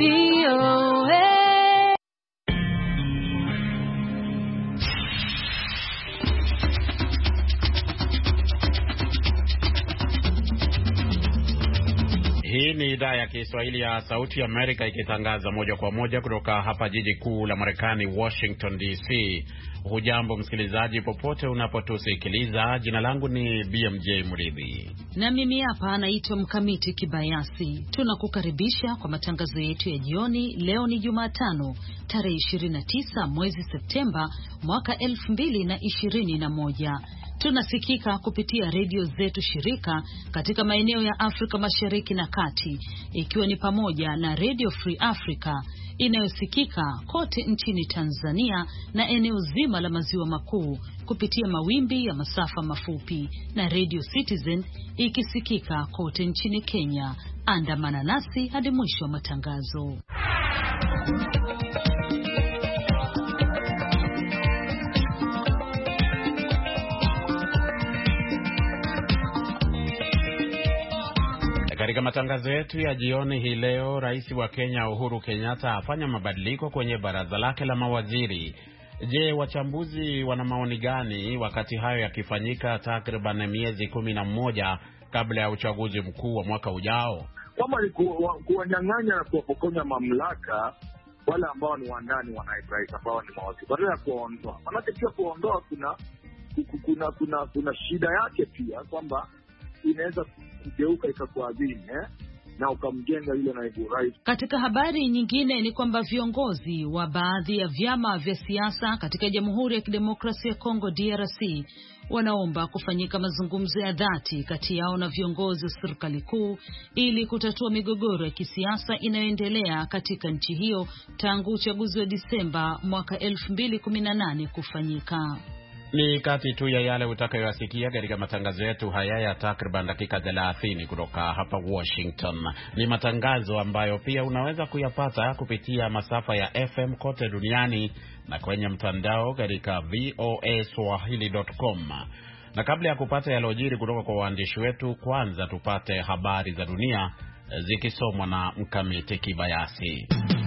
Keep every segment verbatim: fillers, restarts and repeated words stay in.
V O A. Hii ni idhaa ya Kiswahili ya Sauti ya Amerika ikitangaza moja kwa moja kutoka hapa jiji kuu la Marekani, Washington D C. Hujambo msikilizaji popote unapotusikiliza. Jina langu ni B M J Mridhi. Na mimi hapa naitwa Mkamiti Kibayasi. Tunakukaribisha kwa matangazo yetu ya jioni. Leo ni Jumatano, tarehe ishirini na tisa mwezi Septemba mwaka elfu mbili na ishirini na moja. Tunasikika kupitia redio zetu shirika katika maeneo ya Afrika Mashariki na Kati, ikiwa ni pamoja na Radio Free Africa inayosikika kote nchini Tanzania na eneo zima la maziwa makuu kupitia mawimbi ya masafa mafupi, na Radio Citizen ikisikika kote nchini Kenya. Andamana nasi hadi mwisho wa matangazo. Katika matangazo yetu ya jioni hii leo, Rais wa Kenya Uhuru Kenyatta afanya mabadiliko kwenye baraza lake la mawaziri. Je, wachambuzi wana maoni gani wakati hayo yakifanyika takriban miezi kumi na mmoja kabla ya uchaguzi mkuu wa mwaka ujao? Kama ni kuwanyang'anya na kuwapokonya mamlaka wale ambao ni wandani wa rais ambao ni mawaziri, badala ya kuwaondoa. Maanake pia kuwaondoa kuna kuna kuna kuna shida yake pia, kwamba inaweza kugeuka ikakuadhiri eh na ukamjenga yule naibu rais. Katika habari nyingine ni kwamba viongozi wa baadhi ya vyama vya siasa katika Jamhuri ya Kidemokrasia ya Kongo D R C wanaomba kufanyika mazungumzo ya dhati kati yao na viongozi wa serikali kuu ili kutatua migogoro ya kisiasa inayoendelea katika nchi hiyo tangu uchaguzi wa Disemba mwaka elfu mbili kumi na nane kufanyika. Ni kati tu ya yale utakayoyasikia katika matangazo yetu haya ya takriban dakika thelathini kutoka hapa Washington. Ni matangazo ambayo pia unaweza kuyapata kupitia masafa ya F M kote duniani na kwenye mtandao katika V O A swahili dot com. Na kabla ya kupata yalojiri kutoka kwa waandishi wetu, kwanza tupate habari za dunia zikisomwa na Mkamiti Kibayasi.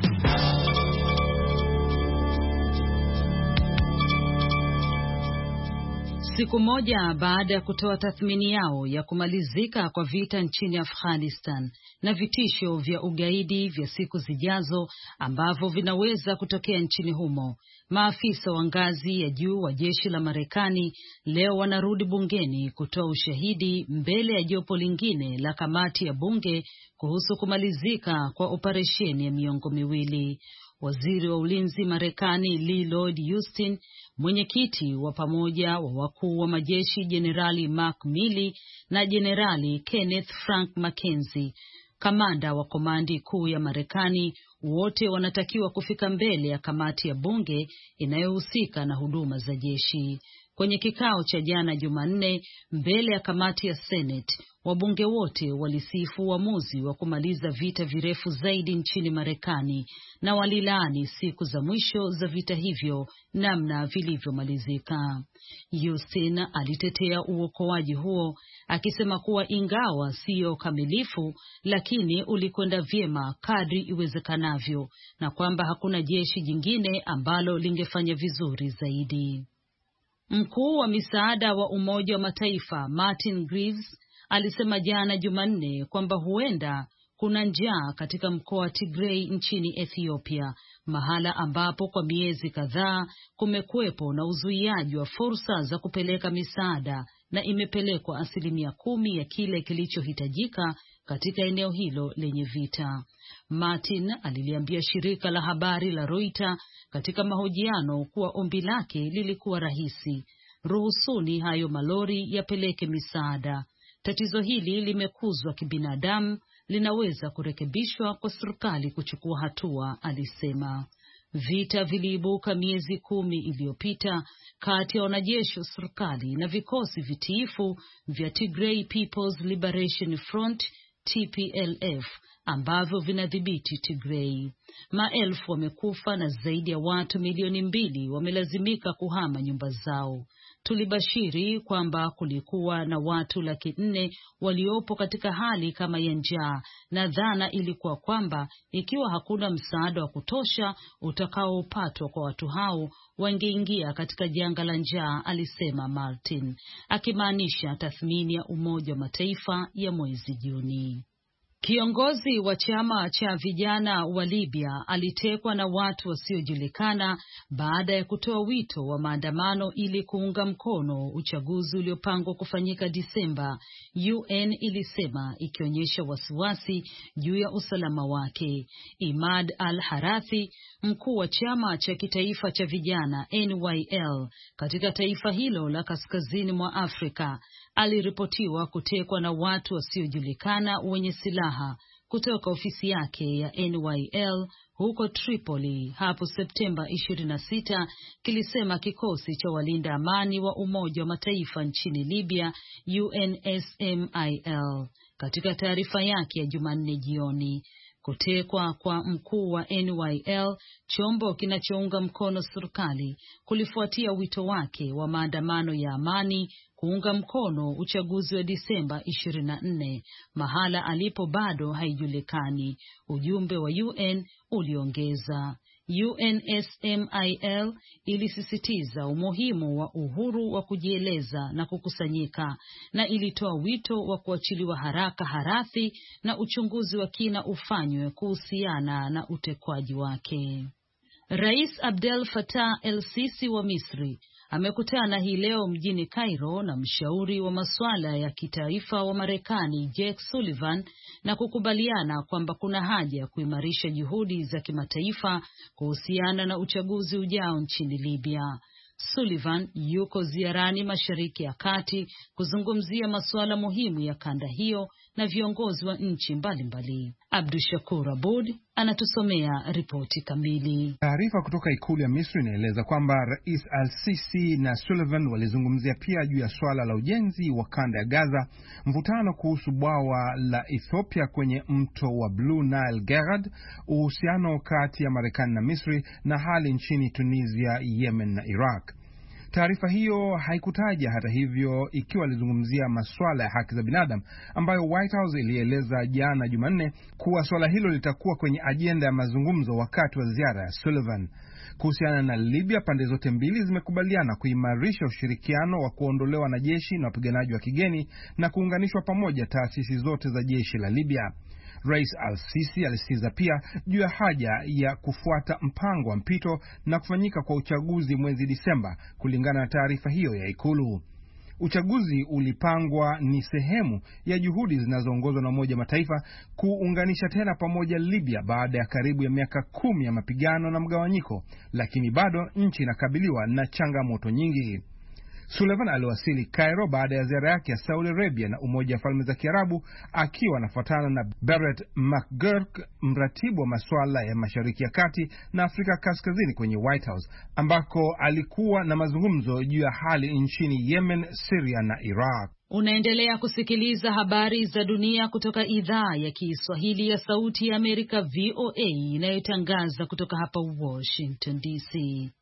Siku moja baada ya kutoa tathmini yao ya kumalizika kwa vita nchini Afghanistan na vitisho vya ugaidi vya siku zijazo ambavyo vinaweza kutokea nchini humo, maafisa wa ngazi ya juu wa jeshi la Marekani leo wanarudi bungeni kutoa ushahidi mbele ya jopo lingine la kamati ya bunge kuhusu kumalizika kwa operesheni ya miongo miwili. Waziri wa ulinzi Marekani Lloyd Austin, mwenyekiti wa pamoja wa wakuu wa majeshi Jenerali Mark Milley na Jenerali Kenneth Frank McKenzie, kamanda wa komandi kuu ya Marekani, wote wanatakiwa kufika mbele ya kamati ya bunge inayohusika na huduma za jeshi. Kwenye kikao cha jana Jumanne mbele ya kamati ya Senate, wabunge wote walisifu uamuzi wa kumaliza vita virefu zaidi nchini Marekani na walilaani siku za mwisho za vita hivyo namna vilivyomalizika. Houston alitetea uokoaji huo akisema kuwa ingawa sio kamilifu, lakini ulikwenda vyema kadri iwezekanavyo na kwamba hakuna jeshi jingine ambalo lingefanya vizuri zaidi. Mkuu wa misaada wa Umoja wa Mataifa Martin Griffiths alisema jana Jumanne kwamba huenda kuna njaa katika mkoa wa Tigray nchini Ethiopia, mahala ambapo kwa miezi kadhaa kumekuwepo na uzuiaji wa fursa za kupeleka misaada na imepelekwa asilimia kumi ya kile kilichohitajika katika eneo hilo lenye vita. Martin aliliambia shirika la habari la Reuters katika mahojiano kuwa ombi lake lilikuwa rahisi: ruhusuni hayo malori yapeleke misaada. Tatizo hili limekuzwa kibinadamu, linaweza kurekebishwa kwa serikali kuchukua hatua, alisema. Vita viliibuka miezi kumi iliyopita kati ya wanajeshi wa serikali na vikosi vitiifu vya Tigray People's Liberation Front T P L F ambavyo vinadhibiti Tigray. Maelfu wamekufa na zaidi ya watu milioni mbili wamelazimika kuhama nyumba zao. tulibashiri kwamba kulikuwa na watu laki nne waliopo katika hali kama ya njaa, na dhana ilikuwa kwamba ikiwa hakuna msaada wa kutosha utakaopatwa kwa watu hao wangeingia katika janga la njaa, alisema Martin, akimaanisha tathmini ya Umoja wa Mataifa ya mwezi Juni. Kiongozi wa chama cha vijana wa Libya alitekwa na watu wasiojulikana baada ya kutoa wito wa maandamano ili kuunga mkono uchaguzi uliopangwa kufanyika Disemba, U N ilisema, ikionyesha wasiwasi juu ya usalama wake. Imad al-Harathi, mkuu wa chama cha kitaifa cha vijana N Y L katika taifa hilo la kaskazini mwa Afrika, aliripotiwa kutekwa na watu wasiojulikana wenye silaha kutoka ofisi yake ya N Y L huko Tripoli hapo Septemba ishirini na sita, kilisema kikosi cha walinda amani wa Umoja wa Mataifa nchini Libya, U N S M I L, katika taarifa yake ya Jumanne jioni. Kutekwa kwa mkuu wa N Y L, chombo kinachounga mkono serikali, kulifuatia wito wake wa maandamano ya amani kuunga mkono uchaguzi wa Disemba ishirini na nne, mahala alipo bado haijulikani, ujumbe wa U N uliongeza. U N S M I L ilisisitiza umuhimu wa uhuru wa kujieleza na kukusanyika, na ilitoa wito wa kuachiliwa haraka Harathi na uchunguzi wa kina ufanywe kuhusiana na utekwaji wake. Rais Abdel Fattah el-Sisi wa Misri amekutana hii leo mjini Cairo na mshauri wa masuala ya kitaifa wa Marekani Jake Sullivan na kukubaliana kwamba kuna haja ya kuimarisha juhudi za kimataifa kuhusiana na uchaguzi ujao nchini Libya. Sullivan yuko ziarani Mashariki ya Kati kuzungumzia masuala muhimu ya kanda hiyo na viongozi wa nchi mbalimbali. Abdushakur Abud anatusomea ripoti kamili. Taarifa kutoka ikulu ya Misri inaeleza kwamba Rais al-Sisi na Sullivan walizungumzia pia juu ya swala la ujenzi wa kanda ya Gaza, mvutano kuhusu bwawa la Ethiopia kwenye mto wa Blue Nile Gerard, uhusiano kati ya Marekani na Misri, na hali nchini Tunisia, Yemen na Iraq. Taarifa hiyo haikutaja hata hivyo ikiwa alizungumzia masuala ya haki za binadamu, ambayo White House ilieleza jana Jumanne kuwa swala hilo litakuwa kwenye ajenda ya mazungumzo wakati wa ziara ya Sullivan. Kuhusiana na Libya, pande zote mbili zimekubaliana kuimarisha ushirikiano wa kuondolewa wanajeshi na wapiganaji wa kigeni na kuunganishwa pamoja taasisi zote za jeshi la Libya. Rais al-Sisi alisisitiza pia juu ya haja ya kufuata mpango wa mpito na kufanyika kwa uchaguzi mwezi Disemba, kulingana na taarifa hiyo ya ikulu. Uchaguzi ulipangwa ni sehemu ya juhudi zinazoongozwa na Umoja Mataifa kuunganisha tena pamoja Libya baada ya karibu ya miaka kumi ya mapigano na mgawanyiko, lakini bado nchi inakabiliwa na changamoto nyingi. Sullivan aliwasili Cairo baada ya ziara yake ya Saudi Arabia na Umoja wa Falme za Kiarabu, akiwa anafuatana na Barrett McGurk, mratibu wa masuala ya Mashariki ya Kati na Afrika Kaskazini kwenye White House, ambako alikuwa na mazungumzo juu ya hali nchini Yemen, Syria na Iraq. Unaendelea kusikiliza habari za dunia kutoka idhaa ya Kiswahili ya Sauti ya Amerika V O A inayotangaza kutoka hapa Washington D C.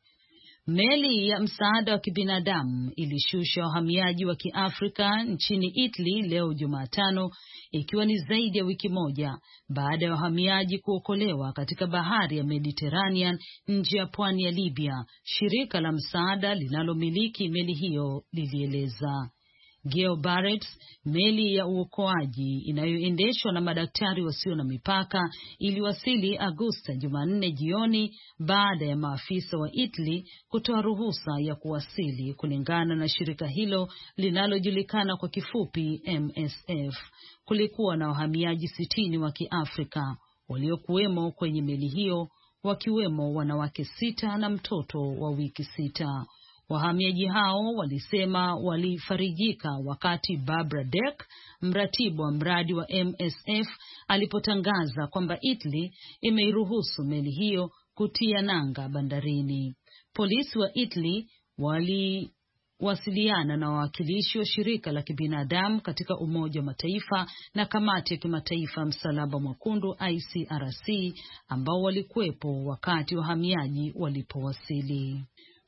Meli ya msaada wa kibinadamu ilishusha wahamiaji wa Kiafrika nchini Italy leo Jumatano, ikiwa ni zaidi ya wiki moja baada ya wahamiaji kuokolewa katika bahari ya Mediterranean nje ya pwani ya Libya, shirika la msaada linalomiliki meli hiyo lilieleza. Geo Barrett, meli ya uokoaji inayoendeshwa na madaktari wasio na mipaka, iliwasili Agosta Jumanne jioni baada ya maafisa wa Italy kutoa ruhusa ya kuwasili, kulingana na shirika hilo linalojulikana kwa kifupi M S F. Kulikuwa na wahamiaji sitini wa Kiafrika waliokuwemo kwenye meli hiyo, wakiwemo wanawake sita na mtoto wa wiki sita. Wahamiaji hao walisema walifarijika wakati Barbara Deck, mratibu wa mradi wa M S F, alipotangaza kwamba Italy imeiruhusu meli hiyo kutia nanga bandarini. Polisi wa Italy waliwasiliana na wawakilishi wa shirika la kibinadamu katika Umoja wa Mataifa na Kamati ya Kimataifa Msalaba Mwekundu I C R C, ambao walikuwepo wakati wahamiaji walipowasili.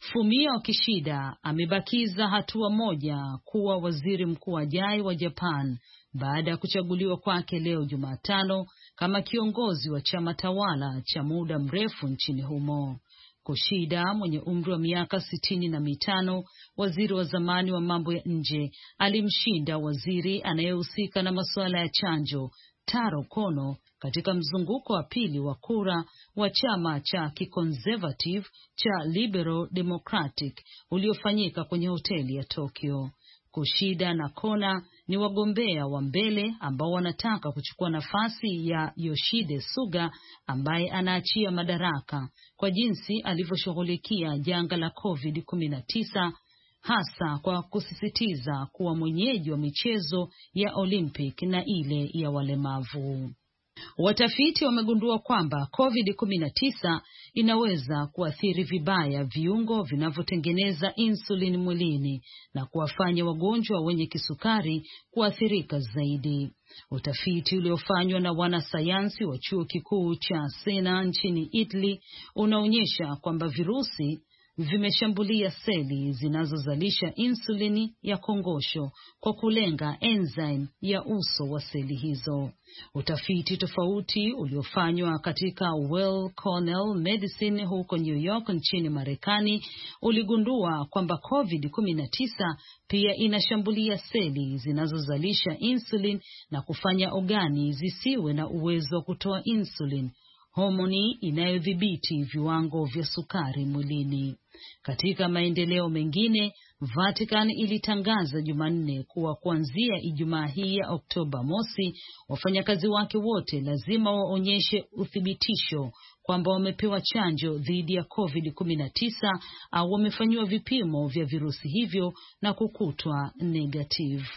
Fumio Kishida amebakiza hatua moja kuwa waziri mkuu ajaye wa Japan baada ya kuchaguliwa kwake leo Jumatano kama kiongozi wa chama tawala cha muda mrefu nchini humo. Kushida mwenye umri wa miaka sitini na mitano, waziri wa zamani wa mambo ya nje, alimshinda waziri anayehusika na masuala ya chanjo Taro Kono katika mzunguko wa pili wa kura wa chama cha kiconservative cha Liberal Democratic uliofanyika kwenye hoteli ya Tokyo. Kushida na Kona ni wagombea wa mbele ambao wanataka kuchukua nafasi ya Yoshide Suga ambaye anaachia madaraka kwa jinsi alivyoshughulikia janga la covid kumi na tisa, hasa kwa kusisitiza kuwa mwenyeji wa michezo ya Olympic na ile ya walemavu. Watafiti wamegundua kwamba covid kumi na tisa inaweza kuathiri vibaya viungo vinavyotengeneza insulin mwilini na kuwafanya wagonjwa wenye kisukari kuathirika zaidi. Utafiti uliofanywa na wanasayansi wa chuo kikuu cha Siena nchini Italy unaonyesha kwamba virusi vimeshambulia seli zinazozalisha insulini ya kongosho kwa kulenga enzyme ya uso wa seli hizo. Utafiti tofauti uliofanywa katika Weill Cornell Medicine huko New York nchini Marekani uligundua kwamba covid kumi na tisa pia inashambulia seli zinazozalisha insulin na kufanya ogani zisiwe na uwezo wa kutoa insulin, homoni inayodhibiti viwango vya sukari mwilini. Katika maendeleo mengine, Vatican ilitangaza Jumanne kuwa kuanzia Ijumaa hii ya Oktoba mosi, wafanyakazi wake wote lazima waonyeshe uthibitisho kwamba wamepewa chanjo dhidi ya covid kumi na tisa au wamefanyiwa vipimo vya virusi hivyo na kukutwa negative.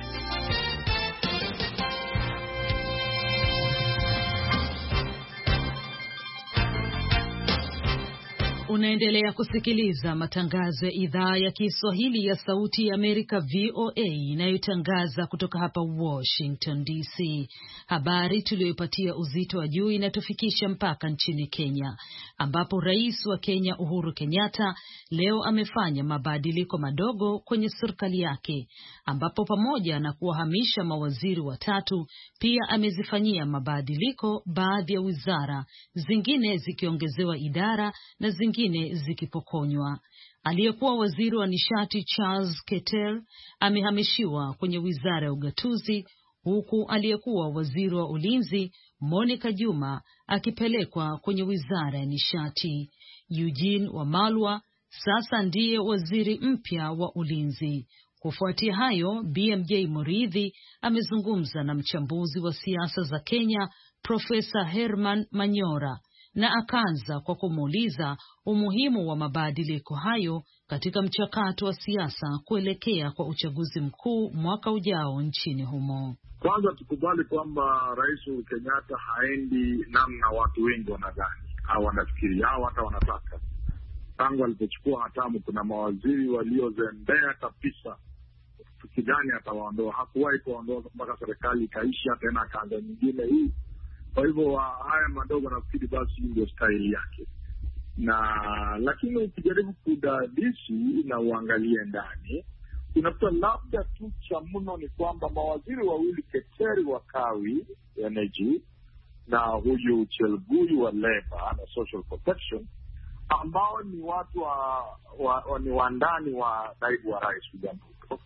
Unaendelea kusikiliza matangazo ya idhaa ya Kiswahili ya Sauti ya Amerika V O A inayotangaza kutoka hapa Washington D C. Habari tuliyoipatia uzito wa juu inatufikisha mpaka nchini Kenya, ambapo Rais wa Kenya Uhuru Kenyatta leo amefanya mabadiliko madogo kwenye serikali yake, ambapo pamoja na kuwahamisha mawaziri watatu, pia amezifanyia mabadiliko baadhi ya wizara, zingine zikiongezewa idara na zingine zikipokonywa. Aliyekuwa waziri wa nishati Charles Keter amehamishiwa kwenye wizara ya ugatuzi, huku aliyekuwa waziri wa ulinzi Monica Juma akipelekwa kwenye wizara ya nishati. Eugene Wamalwa sasa ndiye waziri mpya wa ulinzi. Kufuatia hayo, B M J Muridhi amezungumza na mchambuzi wa siasa za Kenya Profesa Herman Manyora na akaanza kwa kumuuliza umuhimu wa mabadiliko hayo katika mchakato wa siasa kuelekea kwa uchaguzi mkuu mwaka ujao nchini humo. Kwanza tukubali kwamba Rais Uhuru Kenyatta haendi namna watu wengi wanadhani au wanafikiri au hata wanataka. Tangu alipochukua hatamu kuna mawaziri waliozembea kabisa, tukidhani atawaondoa. Hakuwahi kuondoa mpaka serikali ikaisha, tena akaanza nyingine hii. Kwa hivyo haya madogo nafikiri basi ndio staili yake. Na lakini ukijaribu kudadisi na uangalie ndani, unakuta labda tu cha mno ni kwamba mawaziri wawili, Keteri wa Kawi Energy na huyu Chelugui wa Labor na Social Protection, ambao ni watu wa, wa, wa ni wandani wa naibu wa rais William Ruto,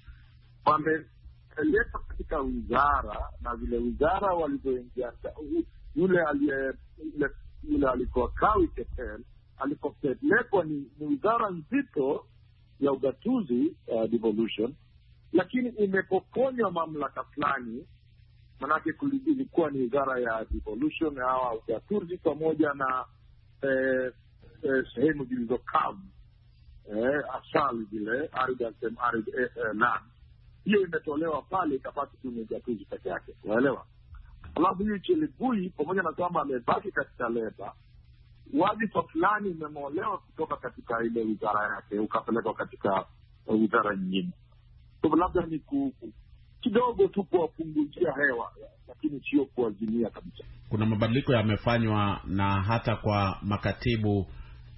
wameleta katika wizara, na vile wizara walivyoingia, yule aliye yule, yule alikuwa Kawi Keteri alipopelekwa ni, ni wizara nzito ya ugatuzi, uh, devolution, lakini imepokonywa mamlaka fulani. Manake ilikuwa ni wizara ya devolution au ugatuzi pamoja na eh, eh, sehemu zilizokavu, eh, asali zile arid arid eh, eh, land. Hiyo imetolewa pale, ikabaki tu ni ugatuzi peke yake, unaelewa? Alafu hiyo Chelugui pamoja na kwamba amebaki katika leba, wadhifa fulani umemolewa kutoka katika ile wizara yake ukapelekwa katika uh, wizara nyingine. Kwa labda ni ku, kidogo tu kuwapunguzia hewa, lakini sio kuazimia kabisa. Kuna mabadiliko yamefanywa na hata kwa makatibu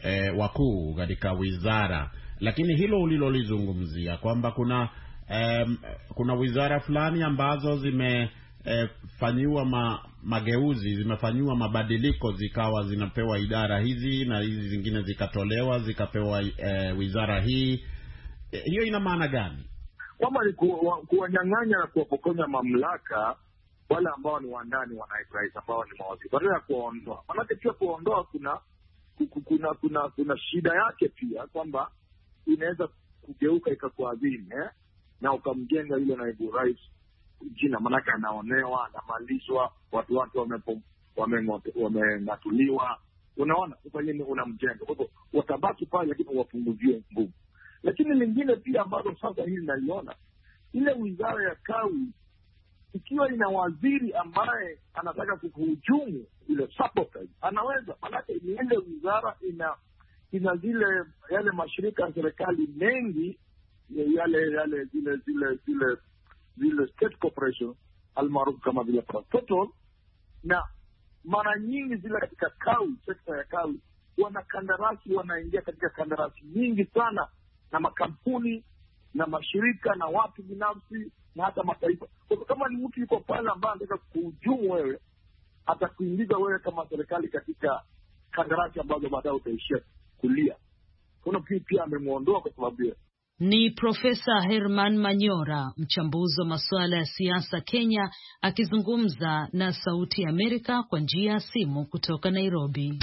eh, wakuu katika wizara. Lakini hilo ulilolizungumzia kwamba kuna eh, kuna wizara fulani ambazo zimefanyiwa eh, ma, mageuzi, zimefanyiwa mabadiliko, zikawa zinapewa idara hizi na hizi zingine zikatolewa zikapewa eh, wizara hii. Eh, hiyo ina maana gani? Kwamba ni kuwanyang'anya na kuwapokonya mamlaka wale ambao ni wandani wa naibu rais, ambao ni mawaziri, badala ya kuwaondoa. Maanake pia kuwaondoa kuna kuna kuna kuna shida yake pia, kwamba inaweza kugeuka ikakuadhiri eh? na ukamjenga yule naibu rais jina, maanake anaonewa, anamalizwa, watu wake wameng'atuliwa, unaona, kwa nini unamjenga? Kwa hivyo watabaki pale, lakini wapunguzie nguvu. Lakini lingine pia ambalo sasa hili naliona, ile wizara ya kawi ikiwa ina waziri ambaye anataka kuhujumu ile sabotage, anaweza, maanake ni ile wizara ina ina zile yale mashirika ya serikali mengi yale yale zile zile zile zile state corporation almaarufu kama vile Total, na mara nyingi zile katika kawi, sekta ya kawi, wana kandarasi, wanaingia katika kandarasi nyingi sana na makampuni na mashirika na watu binafsi na hata mataifa. Kwa kama ni mtu yuko pale ambaye anataka kuhujumu wewe, atakuingiza wewe kama serikali katika kandarasi ambazo baadaye utaishia kulia. Kuna pia amemuondoa kwa sababu ya Ni Profesa Herman Manyora, mchambuzi wa masuala ya siasa Kenya, akizungumza na Sauti ya Amerika kwa njia ya simu kutoka Nairobi.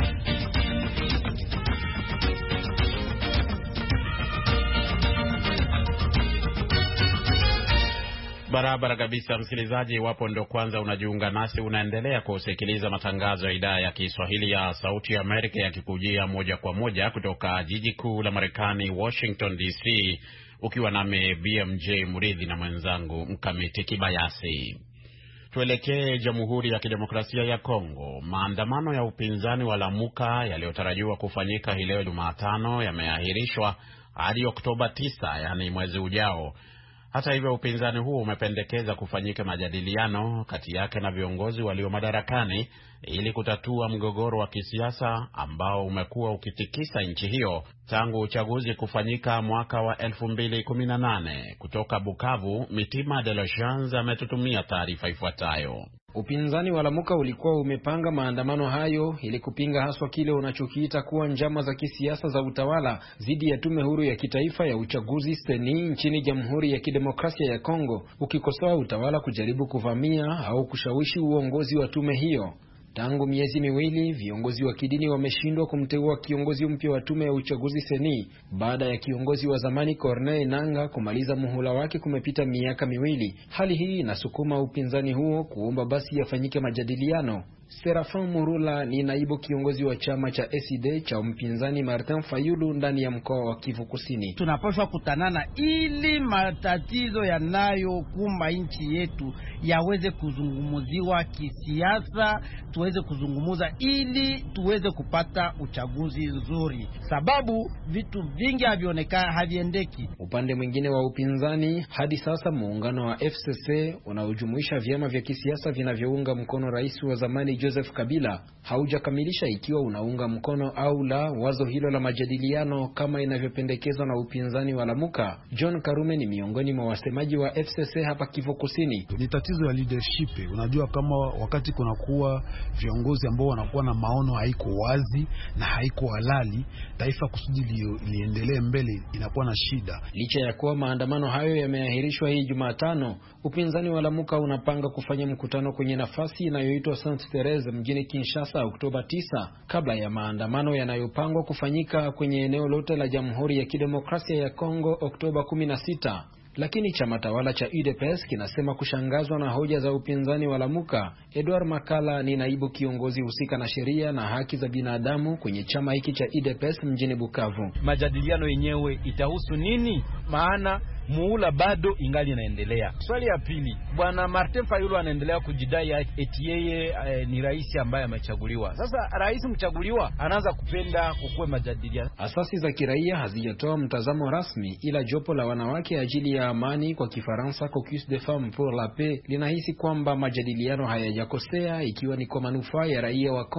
Barabara kabisa, msikilizaji. Iwapo ndo kwanza unajiunga nasi, unaendelea kusikiliza matangazo ya idhaa ya Kiswahili ya Sauti ya Amerika yakikujia moja kwa moja kutoka jiji kuu la Marekani, Washington D C, ukiwa nami B M J Muridhi na mwenzangu Mkamiti Kibayasi. Tuelekee Jamhuri ya Kidemokrasia ya Kongo. Maandamano ya upinzani wa Lamuka yaliyotarajiwa kufanyika hii leo Jumatano yameahirishwa hadi Oktoba tisa, yani mwezi ujao. Hata hivyo, upinzani huu umependekeza kufanyika majadiliano kati yake na viongozi walio madarakani ili kutatua mgogoro wa kisiasa ambao umekuwa ukitikisa nchi hiyo tangu uchaguzi kufanyika mwaka wa elfu mbili kumi na nane. Kutoka Bukavu, Mitima de la Chance ametutumia taarifa ifuatayo. Upinzani wa Lamuka ulikuwa umepanga maandamano hayo ili kupinga haswa kile unachokiita kuwa njama za kisiasa za utawala dhidi ya tume huru ya kitaifa ya uchaguzi Seni nchini Jamhuri ya Kidemokrasia ya Kongo, ukikosoa utawala kujaribu kuvamia au kushawishi uongozi wa tume hiyo. Tangu miezi miwili, viongozi wa kidini wameshindwa kumteua kiongozi mpya wa tume ya uchaguzi Seni baada ya kiongozi wa zamani Corneille Nangaa kumaliza muhula wake kumepita miaka miwili. Hali hii inasukuma upinzani huo kuomba basi yafanyike majadiliano. Serafin Murula ni naibu kiongozi wa chama cha S I D cha mpinzani Martin Fayulu ndani ya mkoa wa Kivu Kusini. Tunapaswa kutanana ili matatizo yanayokumba nchi yetu yaweze kuzungumziwa kisiasa, tuweze kuzungumuza ili tuweze kupata uchaguzi nzuri, sababu vitu vingi havionekana, haviendeki. Upande mwingine wa upinzani, hadi sasa muungano wa F C C unaojumuisha vyama vya kisiasa vinavyounga mkono rais wa zamani Joseph Kabila haujakamilisha ikiwa unaunga mkono au la wazo hilo la majadiliano kama inavyopendekezwa na upinzani wa Lamuka. John Karume ni miongoni mwa wasemaji wa F C C hapa Kivu Kusini. Ni tatizo ya leadership. Unajua, kama wakati kuna kuwa viongozi ambao wanakuwa na maono haiko wazi na haiko halali, taifa kusudi li, liendelee mbele inakuwa na shida. Licha ya kuwa maandamano hayo yameahirishwa hii Jumatano, upinzani wa Lamuka unapanga kufanya mkutano kwenye nafasi inayoitwa Sainte Therese mjini Kinshasa Oktoba tisa, kabla ya maandamano yanayopangwa kufanyika kwenye eneo lote la Jamhuri ya Kidemokrasia ya Kongo Oktoba kumi na sita. Lakini chama tawala cha U D P S kinasema kushangazwa na hoja za upinzani wa Lamuka. Edward Makala ni naibu kiongozi husika na sheria na haki za binadamu kwenye chama hiki cha U D P S mjini Bukavu. Majadiliano yenyewe itahusu nini? Maana muula bado ingali inaendelea. Swali ya pili, bwana Martin Fayulu anaendelea kujidai eti yeye e, ni rais ambaye amechaguliwa. Sasa rais mchaguliwa anaanza kupenda kukue majadiliano. Asasi za kiraia hazijatoa mtazamo rasmi, ila jopo la wanawake ajili ya amani, kwa Kifaransa Caucus des Femmes pour la Paix, linahisi kwamba majadiliano hayajakosea ikiwa ni kwa manufaa ya raia wa Kongo.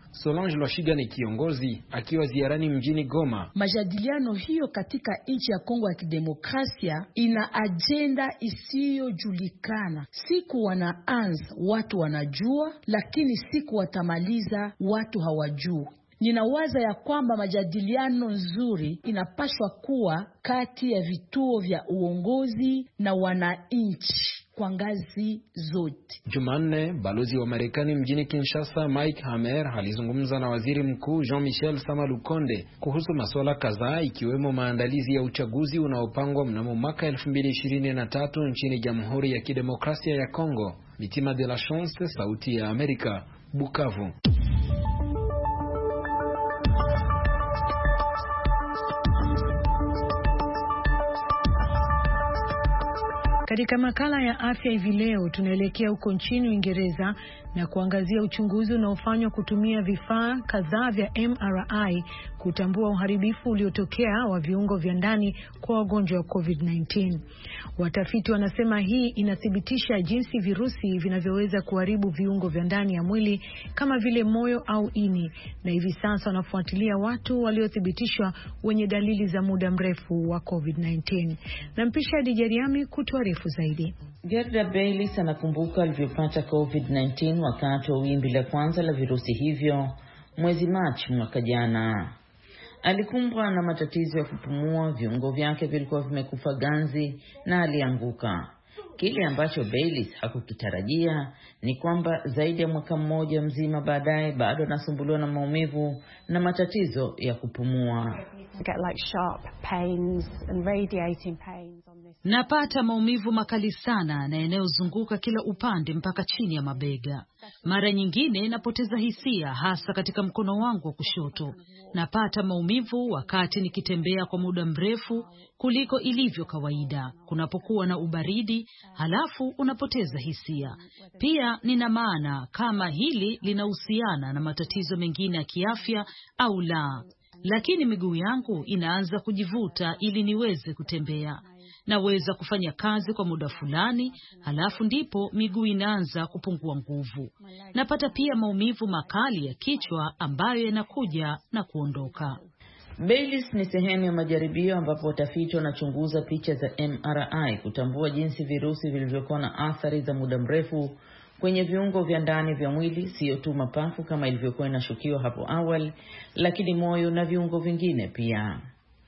Solange Lwashiga ni kiongozi akiwa ziarani mjini Goma. Majadiliano hiyo katika nchi ya Kongo ya Kidemokrasia ina agenda isiyojulikana. Siku wanaanza watu wanajua, lakini siku watamaliza watu hawajui. Ninawaza ya kwamba majadiliano nzuri inapaswa kuwa kati ya vituo vya uongozi na wananchi kwa ngazi zote. Jumanne, balozi wa Marekani mjini Kinshasa Mike Hammer alizungumza na Waziri Mkuu Jean-Michel Sama Lukonde kuhusu masuala kadhaa ikiwemo maandalizi ya uchaguzi unaopangwa mnamo mwaka elfu mbili ishirini na tatu nchini Jamhuri ya Kidemokrasia ya Kongo. Mitima de la Chance, Sauti ya Amerika, Bukavu. Katika makala ya afya hivi leo tunaelekea huko nchini Uingereza na kuangazia uchunguzi unaofanywa kutumia vifaa kadhaa vya M R I kutambua uharibifu uliotokea wa viungo vya ndani kwa wagonjwa wa COVID nineteen. Watafiti wanasema hii inathibitisha jinsi virusi vinavyoweza kuharibu viungo vya ndani ya mwili kama vile moyo au ini, na hivi sasa wanafuatilia watu waliothibitishwa wenye dalili za muda mrefu wa COVID nineteen. Na mpisha Dijariami kutuarifu zaidi. Gerda Baylis anakumbuka alivyopata COVID nineteen wakati wa wimbi la kwanza la virusi hivyo mwezi Machi mwaka jana. Alikumbwa na matatizo ya kupumua, viungo vyake vilikuwa vimekufa ganzi na alianguka. Kile ambacho Baylis hakukitarajia ni kwamba zaidi ya mwaka mmoja mzima baadaye bado anasumbuliwa na maumivu na matatizo ya kupumua. Napata maumivu makali sana na yanayozunguka kila upande mpaka chini ya mabega. Mara nyingine napoteza hisia hasa katika mkono wangu wa kushoto. Napata maumivu wakati nikitembea kwa muda mrefu kuliko ilivyo kawaida. Kunapokuwa na ubaridi, halafu unapoteza hisia. Pia nina maana kama hili linahusiana na matatizo mengine ya kiafya au la. Lakini miguu yangu inaanza kujivuta ili niweze kutembea. Naweza kufanya kazi kwa muda fulani, halafu ndipo miguu inaanza kupungua nguvu. Napata pia maumivu makali ya kichwa ambayo yanakuja na kuondoka. Baylis ni sehemu ya majaribio ambapo watafiti wanachunguza picha za M R I kutambua jinsi virusi vilivyokuwa na athari za muda mrefu kwenye viungo vya ndani vya mwili, sio tu mapafu kama ilivyokuwa inashukiwa hapo awali, lakini moyo na viungo vingine pia.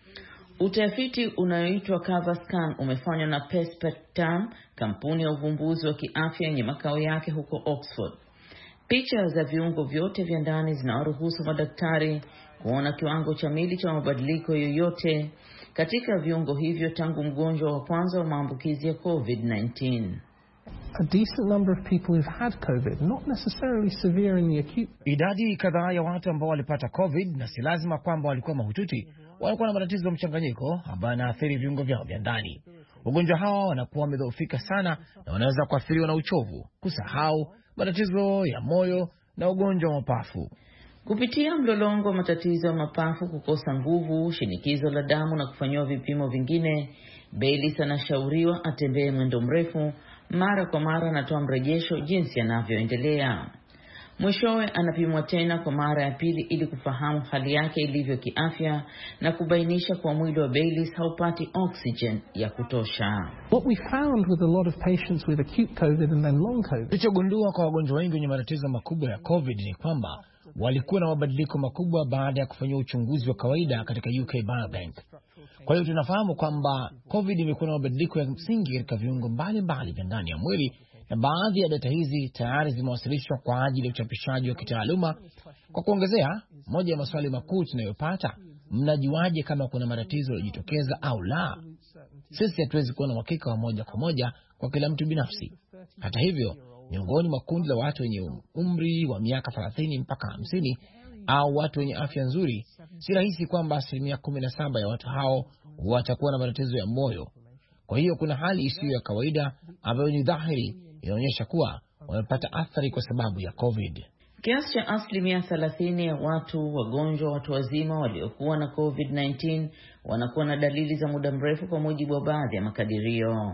Utafiti unaoitwa CoverScan umefanywa na Perspectam, kampuni ya uvumbuzi wa kiafya yenye makao yake huko Oxford. Picha za viungo vyote vya ndani zinawaruhusu madaktari kuona kiwango cha mili cha mabadiliko yoyote katika viungo hivyo tangu mgonjwa wa kwanza wa maambukizi ya COVID nineteen. A decent number of people who've had COVID, not necessarily severe in the acute. Idadi kadhaa ya watu ambao walipata COVID, na si lazima kwamba walikuwa mahututi, walikuwa na matatizo ya mchanganyiko ambayo yanaathiri viungo vyao vya ndani. Wagonjwa hawa wanakuwa wamedhoofika sana na wanaweza kuathiriwa na uchovu, kusahau, matatizo ya moyo na ugonjwa wa mapafu. Kupitia mlolongo wa matatizo ya mapafu, kukosa nguvu, shinikizo la damu na kufanyiwa vipimo vingine, Baylis anashauriwa atembee mwendo mrefu. Mara kwa mara anatoa mrejesho jinsi anavyoendelea. Mwishowe anapimwa tena kwa mara ya pili ili kufahamu hali yake ilivyo kiafya na kubainisha kwa mwili wa Baylis haupati oxygen ya kutosha. What we found with a lot of patients with acute COVID and then long COVID. Tulichogundua kwa wagonjwa wengi wenye matatizo makubwa ya COVID ni kwamba walikuwa na mabadiliko makubwa baada ya kufanyia uchunguzi wa kawaida katika U K Biobank. Kwa hiyo tunafahamu kwamba COVID imekuwa na mabadiliko ya msingi katika viungo mbalimbali vya ndani ya mwili, na baadhi ya data hizi tayari zimewasilishwa kwa ajili ya uchapishaji wa kitaaluma. Kwa kuongezea, moja ya maswali makuu tunayopata, mnajuaje kama kuna matatizo yaliyojitokeza au la? Sisi hatuwezi kuwa na uhakika wa moja kwa moja kwa kila mtu binafsi. Hata hivyo, miongoni mwa kundi la watu wenye umri wa miaka thelathini mpaka hamsini au watu wenye afya nzuri, si rahisi kwamba asilimia kumi na saba ya watu hao watakuwa na matatizo ya moyo. Kwa hiyo kuna hali isiyo ya kawaida ambayo ni dhahiri inaonyesha kuwa wamepata athari kwa sababu ya COVID. Kiasi cha asilimia thelathini ya watu wagonjwa watu wazima waliokuwa na COVID nineteen wanakuwa na dalili za muda mrefu kwa mujibu wa baadhi ya makadirio.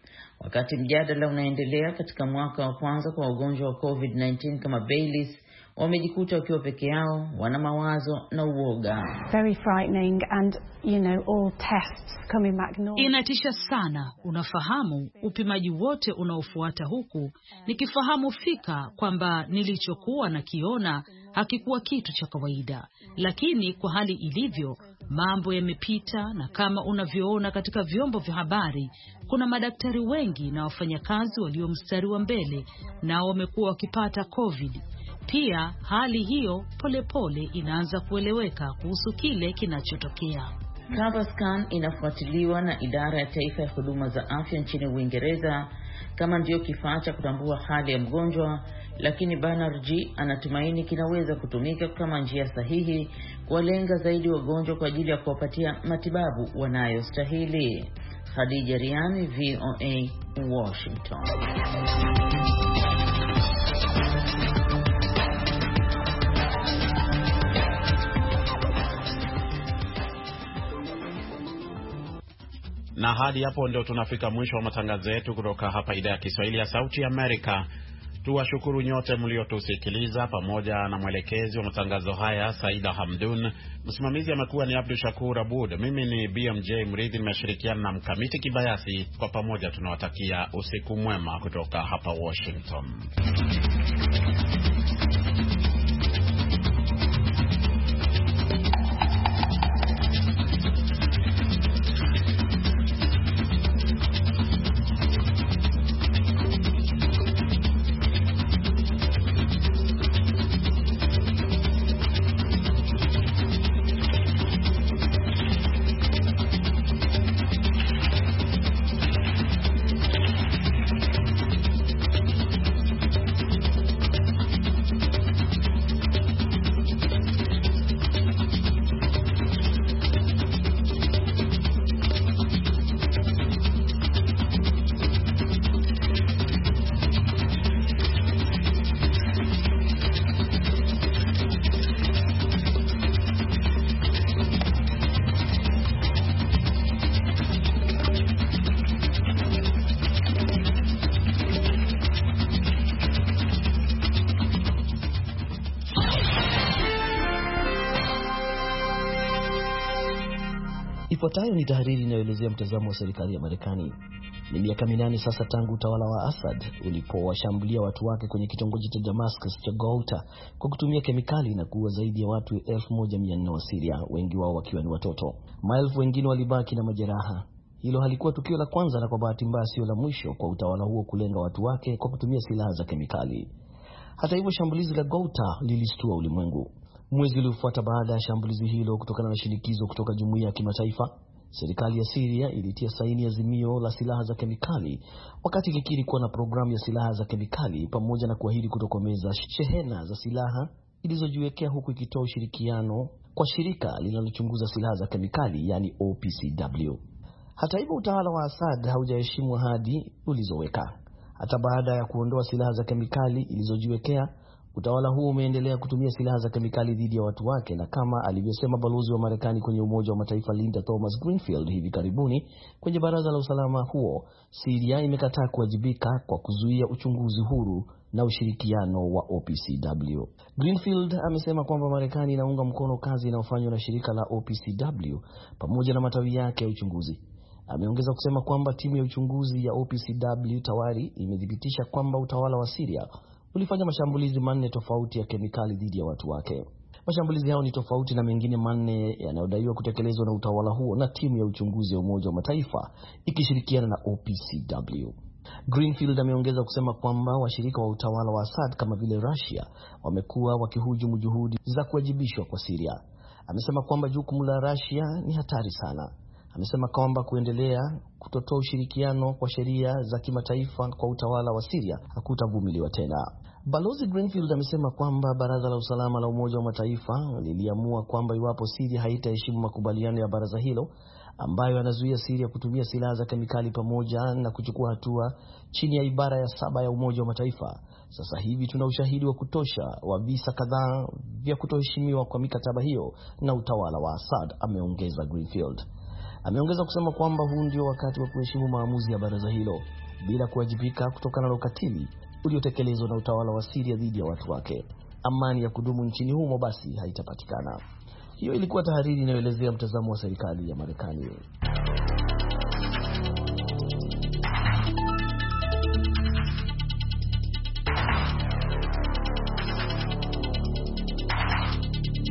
Wakati mjadala unaendelea katika mwaka wa kwanza kwa wagonjwa wa COVID nineteen kama Baylis, wamejikuta wakiwa peke yao, wana mawazo na uoga. Very frightening and you know all tests coming back normal. Inatisha sana, unafahamu upimaji wote unaofuata huku nikifahamu fika kwamba nilichokuwa nakiona hakikuwa kitu cha kawaida, lakini kwa hali ilivyo mambo yamepita, na kama unavyoona katika vyombo vya habari kuna madaktari wengi na wafanyakazi walio mstari wa mbele na wamekuwa wakipata COVID. Pia hali hiyo polepole pole inaanza kueleweka kuhusu kile kinachotokea. CoverScan inafuatiliwa na idara ya taifa ya huduma za afya nchini Uingereza kama ndio kifaa cha kutambua hali ya mgonjwa, lakini Banerjee anatumaini kinaweza kutumika kama njia sahihi kuwalenga zaidi wagonjwa kwa ajili ya kuwapatia matibabu wanayostahili. Khadija Riami, V O A, Washington. Na hadi hapo ndio tunafika mwisho wa matangazo yetu kutoka hapa idhaa ya Kiswahili ya Sauti ya Amerika. Tuwashukuru nyote mliotusikiliza, pamoja na mwelekezi wa matangazo haya Saida Hamdun. Msimamizi amekuwa ni Abdul Shakur Abud. Mimi ni B M J Mridhi, nimeshirikiana na Mkamiti Kibayasi. Kwa pamoja tunawatakia usiku mwema kutoka hapa Washington. Ifuatayo ni tahariri inayoelezea mtazamo wa serikali ya Marekani. Ni miaka minane sasa tangu utawala wa Assad ulipowashambulia watu wake kwenye kitongoji cha Damascus cha Ghouta kwa kutumia kemikali na kuua zaidi ya watu elfu moja mia nne wa Syria, wengi wao wakiwa ni watoto. Maelfu wengine walibaki na majeraha. Hilo halikuwa tukio la kwanza na kwa bahati mbaya sio la mwisho kwa utawala huo kulenga watu wake kwa kutumia silaha za kemikali. Hata hivyo, shambulizi la Ghouta lilistua ulimwengu. Mwezi uliofuata baada ya shambulizi hilo, kutokana na shinikizo kutoka jumuiya ya kimataifa, serikali ya Syria ilitia saini azimio la silaha za kemikali, wakati ikikiri kuwa na programu ya silaha za kemikali pamoja na kuahidi kutokomeza shehena za silaha ilizojiwekea, huku ikitoa ushirikiano kwa shirika linalochunguza silaha za kemikali, yani O P C W. Hata hivyo, utawala wa Assad haujaheshimu ahadi ulizoweka. Hata baada ya kuondoa silaha za kemikali ilizojiwekea, utawala huo umeendelea kutumia silaha za kemikali dhidi ya watu wake, na kama alivyosema balozi wa Marekani kwenye Umoja wa Mataifa Linda Thomas Greenfield hivi karibuni kwenye Baraza la Usalama huo, Syria imekataa kuwajibika kwa kuzuia uchunguzi huru na ushirikiano wa O P C W. Greenfield amesema kwamba Marekani inaunga mkono kazi inayofanywa na shirika la O P C W pamoja na matawi yake ya uchunguzi. Ameongeza kusema kwamba timu ya uchunguzi ya O P C W tayari imethibitisha kwamba utawala wa Syria ulifanya mashambulizi manne tofauti ya kemikali dhidi ya watu wake. Mashambulizi hao ni tofauti na mengine manne yanayodaiwa kutekelezwa na utawala huo na timu ya uchunguzi ya Umoja wa Mataifa ikishirikiana na O P C W. Greenfield ameongeza kusema kwamba washirika wa utawala wa Assad kama vile Russia wamekuwa wakihujumu juhudi za kuwajibishwa kwa Syria. Amesema kwamba jukumu la Russia ni hatari sana. Amesema kwamba kuendelea kutotoa ushirikiano kwa sheria za kimataifa kwa utawala wa Syria hakutavumiliwa tena. Balozi Greenfield amesema kwamba Baraza la Usalama la Umoja wa Mataifa liliamua kwamba iwapo Syria haitaheshimu makubaliano ya baraza hilo ambayo yanazuia Syria kutumia silaha za kemikali pamoja na kuchukua hatua chini ya ibara ya saba ya Umoja wa Mataifa, sasa hivi tuna ushahidi wa kutosha wa visa kadhaa vya kutoheshimiwa kwa mikataba hiyo na utawala wa Assad, ameongeza Greenfield. Ameongeza kusema kwamba huu ndio wakati wa kuheshimu maamuzi ya baraza hilo bila kuwajibika kutokana na ukatili uliotekelezwa na utawala wa Syria dhidi ya watu wake. amani ya kudumu nchini humo basi haitapatikana. Hiyo ilikuwa tahariri inayoelezea mtazamo wa serikali ya Marekani.